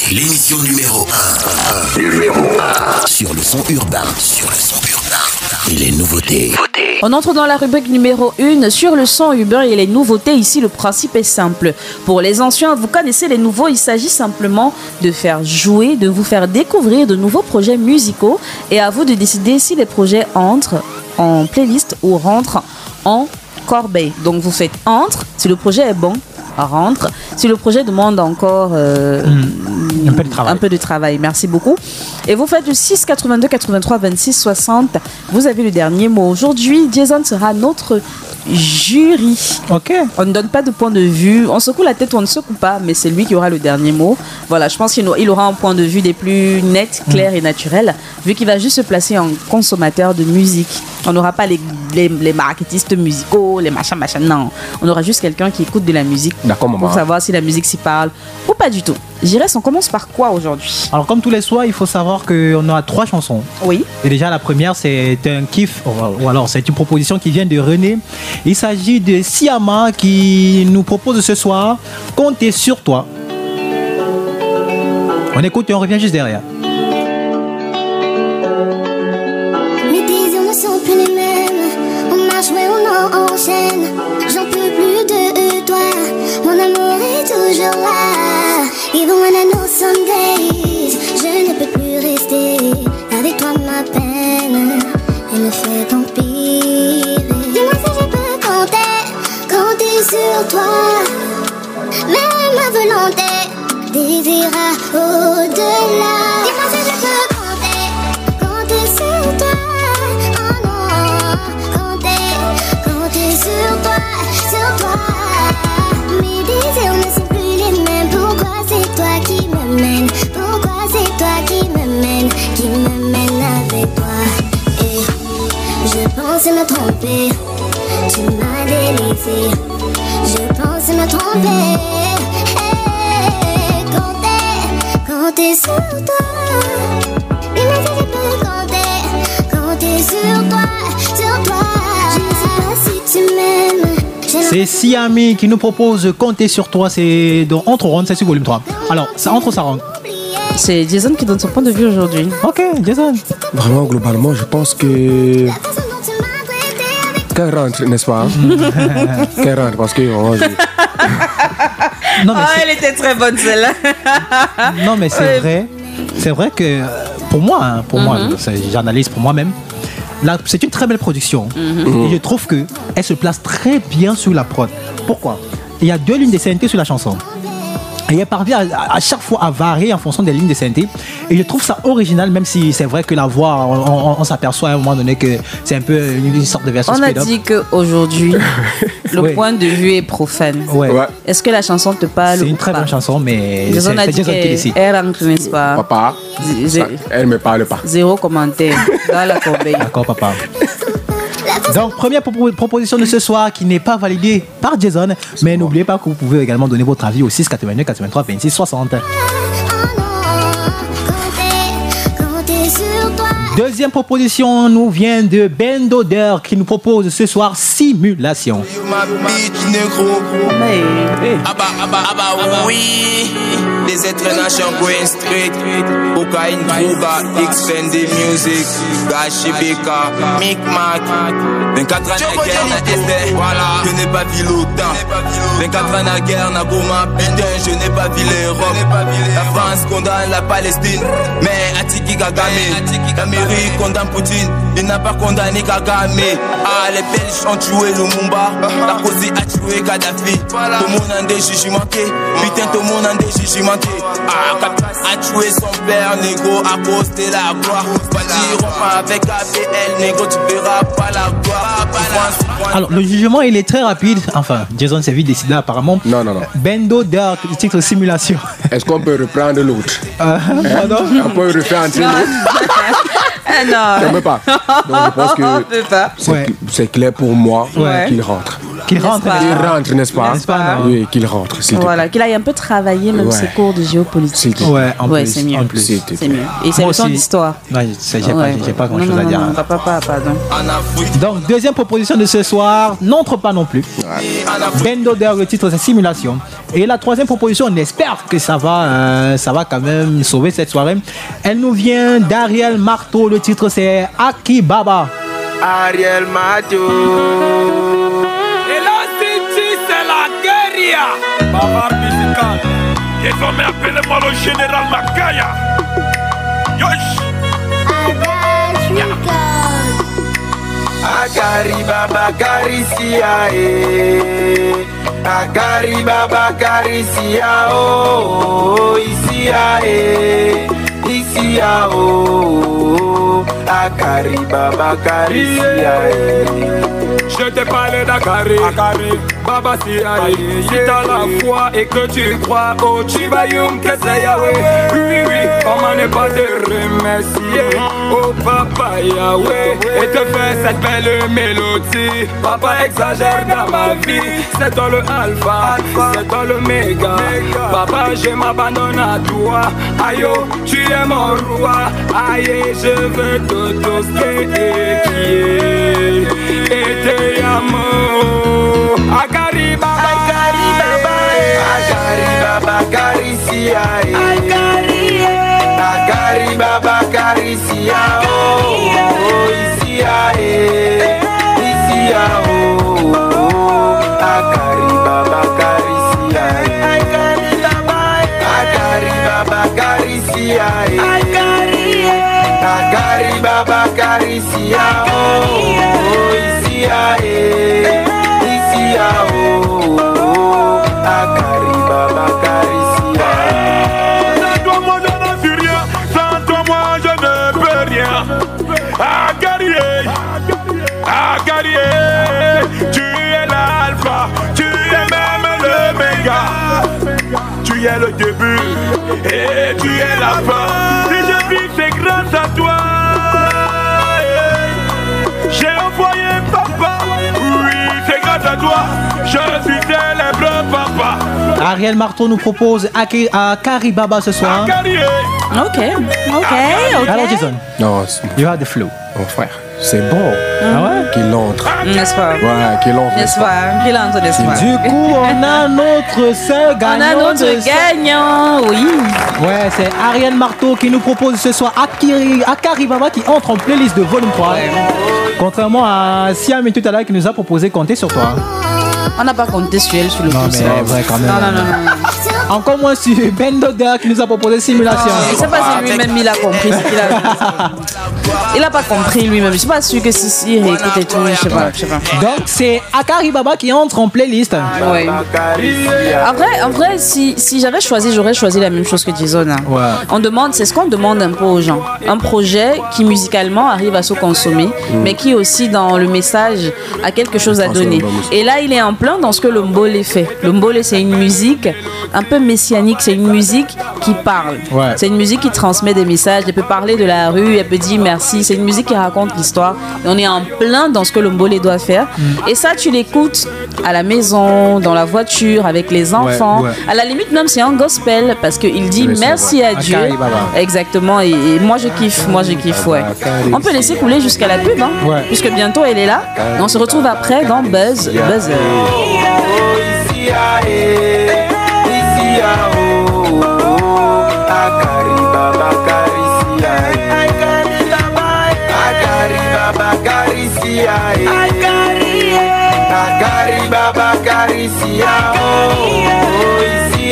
L'émission numéro 1. Sur le son urbain. Et les nouveautés. On entre dans la rubrique numéro 1 sur le son urbain et les nouveautés. Ici, le principe est simple. Pour les anciens, vous connaissez les nouveaux. Il s'agit simplement de faire jouer, de vous faire découvrir de nouveaux projets musicaux. Et à vous de décider si les projets entrent en playlist ou rentrent en corbeille. Donc, vous faites entre. Si le projet est bon, rentre. Si le projet demande encore un peu de travail. Merci beaucoup. Et vous faites du 6 82 83 26 60. Vous avez le dernier mot. Aujourd'hui, Jason sera notre jury. Ok. On ne donne pas de point de vue. On secoue la tête ou on ne secoue pas, mais c'est lui qui aura le dernier mot. Voilà, je pense qu'il aura un point de vue des plus nets, clairs et naturels, vu qu'il va juste se placer en consommateur de musique. On n'aura pas les marketistes musicaux, les machins, non. On aura juste quelqu'un qui écoute de la musique. D'accord, maman. Pour savoir si la musique s'y parle ou pas du tout. J'irais, on commence par quoi aujourd'hui? Alors, comme tous les soirs, il faut savoir qu'on aura 3 chansons. Oui. Et déjà, la première, c'est un kiff, ou alors c'est une proposition qui vient de René. Il s'agit de Siama qui nous propose ce soir Compter sur toi. On écoute et on revient juste derrière. Mes désirs ne sont plus les mêmes. On marche, ouais, on enchaîne. J'en peux plus de toi. Mon amour est toujours là. Even when I know some days je ne peux plus rester. Avec toi ma peine elle ne fait qu'empirer. Dis-moi si je peux compter sur toi. Mais ma volonté désira au-delà. Dis-moi si je peux compter sur toi. Oh non, compter sur toi. Mes désirs ne sont plus les mêmes. Pourquoi c'est toi qui me mène? Pourquoi c'est toi qui me mène avec toi? Et je pense me tromper. Tu m'as délaissé. Je pense me tromper. Compter sur toi. Dis-moi si je peux compter sur toi. Je ne sais pas si tu m'aimes. C'est Siami qui nous propose Compter sur toi. C'est dans Entre Rondes, c'est sur volume 3. Alors, ça entre, ça rentre. C'est Jason qui donne son point de vue aujourd'hui. Ok, Jason. Vraiment, globalement, je pense que qu'elle rentre, n'est-ce pas? Qu'elle rentre parce que non, mais elle était très bonne celle-là. non, mais c'est vrai. C'est vrai que pour moi, j'analyse pour moi-même. Là, c'est une très belle production. Et je trouve qu'elle se place très bien sur la prod. Pourquoi? Il y a 2 lignes de CNT sur la chanson. Et elle parvient à chaque fois à varier en fonction des lignes de CNT. Et je trouve ça original, même si c'est vrai que la voix, on s'aperçoit à un moment donné que c'est un peu une sorte de version on speed-up. a dit qu'aujourd'hui, le point de vue est profane. Ouais. Est-ce que la chanson te parle? C'est une très bonne chanson, mais Jason a c'est dit Jason qui décide. Elle rentre, n'est-ce pas? Papa, elle ne me parle pas. 0 commentaire dans la corbeille. D'accord, papa. Donc, première proposition de ce soir qui n'est pas validée par Jason, mais n'oubliez pas que vous pouvez également donner votre avis au 6 82 83 26 60. Deuxième proposition nous vient de Ben Doder qui nous propose ce soir Simulation. Oui, des êtres nation Green Street, Cocaine, Droga, Extended Music, Gachibeka, Micmac. 24 ans de guerre n'a été, voilà, je n'ai pas vu l'OTAN. 24 ans de guerre n'a Goma, putain, je n'ai pas vu l'Europe. La France condamne la Palestine, mais Atiki Kagame. L'Amérique condamne Poutine, il n'a pas condamné Kagame. Ah, les Belges ont tué Lumumba, la Kosi a tué Kadhafi. Tout le monde a des jugementés, putain, tout le monde a des jugementés. Ah, Kapras a tué son père, négo, à cause de la gloire. Pas dire pas avec ABL, négo, tu verras pas la gloire. Alors, le jugement, il est très rapide. Enfin, Jason s'est vite décidé apparemment. Non. Bendo Dark, titre Simulation. Est-ce qu'on peut reprendre l'autre? Pardon? On peut refaire entrer l'autre? Non. Je ne peux pas. Donc je pense que c'est clair pour moi qu'il rentre. Qu'il rentre, qu'il rentre, n'est-ce pas? N'est-ce pas? Oui, qu'il rentre, s'il te plaît. Voilà, qu'il aille un peu travailler même Ouais. ses cours de géopolitique. Ouais, en plus, c'est mieux. en plus. C'est mieux. Et c'est Moi le temps aussi. d'histoire. Ouais, j'ai pas grand-chose à dire. Non, pardon. Donc, deuxième proposition de ce soir, n'entre pas non plus. Bendo Dog, le titre c'est Simulation. Et la troisième proposition, on espère que ça va quand même sauver cette soirée. Elle nous vient d'Ariel Marteau, le titre c'est Aki Baba. Ariel Mato. Et la City, c'est la guérilla. Bavard musical. Désormais, appelez-moi le général Makaya. Yosh. Akari Baba Karisia, Akari Baba Karisia, oh, ici oh, Akari Baba Karisia. Je t'ai parlé d'Akari, Baba Siaï. Si t'as la foi et que tu crois au Chibayum, que c'est Yahweh. Oui, comment ne pas te remercier, oh Papa Yahweh, et te faire cette belle mélodie. Papa exagère dans ma vie, c'est toi le alpha, c'est toi le méga. Papa, je m'abandonne à toi, aïe, oh, tu es mon roi, aïe, je veux te toaster et te amo. Akari Baba, Akari Baba, Akari Baba Karisia, Akari Baba Karisia, oh, ici oh, Akari Baba Karisia, Akari Baba Karisia, Akari Baba Karisia, oh, ici oh, Akari Baba Karisia. sans toi moi je ne suis rien, sans toi moi je ne peux rien. Akari, tu es l'alpha, tu es même le méga. Tu es le début et tu es la fin. Si je vis c'est grâce à toi. J'ai envoyé papa, oui c'est grâce à toi. Je suis célèbre papa. Ariel Marteau nous propose Akari Baba ce soir. Akari, Ok. Alors Jason, Non, you have the flow. mon frère, c'est bon Ah ouais? qu'il entre. N'est-ce pas? Ouais, qu'il entre. N'est-ce pas? Qu'il entre, n'est-ce pas? Du coup, on a notre seul gagnant. On a notre gagnant, oui. Ouais, c'est Ariel Marteau qui nous propose ce soir Akari Baba qui entre en playlist de volume 3. Contrairement à Siam tout à l'heure qui nous a proposé compter sur toi. On n'a pas compté sur elle sur le Non, coup. mais ça. vrai quand même. Non. Encore moins sur Bendo Dog qui nous a proposé Simulation. Je sais pas si lui-même il a compris ce qu'il a. Il a pas compris lui-même. Je suis pas sûr que si il réécoute et tout. Je sais pas. Donc c'est Akari Baba qui entre en playlist. Ouais. En vrai, si j'avais choisi, j'aurais choisi la même chose que Jason. Hein. Ouais. C'est ce qu'on demande un peu aux gens. Un projet qui musicalement arrive à se consommer, mais qui aussi dans le message a quelque chose à donner. Et là, il est en plein dans ce que le Mbole fait. Le Mbole, c'est une musique un peu messianique. C'est une musique qui parle. Ouais. C'est une musique qui transmet des messages. Elle peut parler de la rue, elle peut dire merci. C'est une musique qui raconte l'histoire. Et on est en plein dans ce que le Mbole doit faire. Et ça, tu l'écoutes à la maison, dans la voiture, avec les enfants. Ouais. À la limite, même, c'est un gospel parce qu'il dit Oui, c'est merci à Dieu. Akari Baba. Exactement. Et moi, je kiffe. Ouais. On peut laisser couler jusqu'à la pub, hein, Ouais. puisque bientôt elle est là. Et on se retrouve après dans Buzzer. Akari Baba Karisia, Akari Baba Karisia, Akari Baba Karisia, oh, ici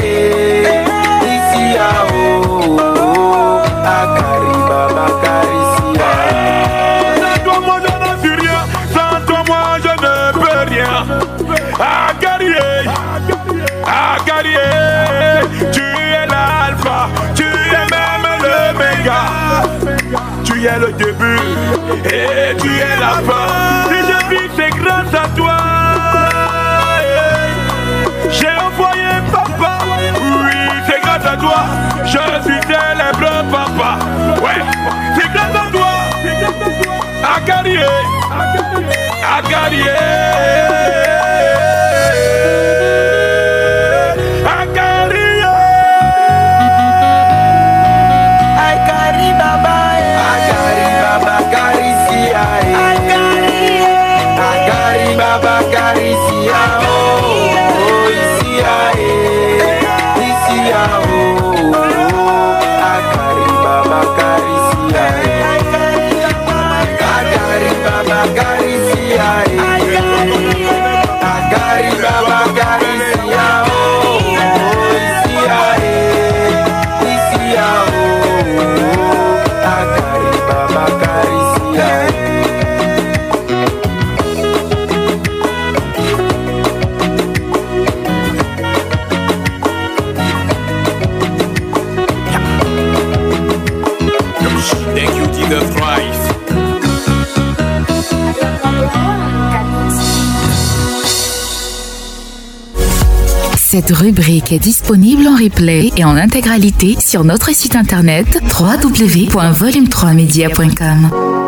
oh, Akari Baba Karisia. sans toi moi je ne suis rien, sans toi moi je ne peux rien. Akari, tu es l'alpha, tu es même le méga. Tu es le début et tu es la fin. Si je vis c'est grâce à toi. J'ai envoyé papa, oui c'est grâce à toi. Je suis célèbre papa. Ouais, c'est grâce à toi. Akari, Cette rubrique est disponible en replay et en intégralité sur notre site internet www.volume3media.com.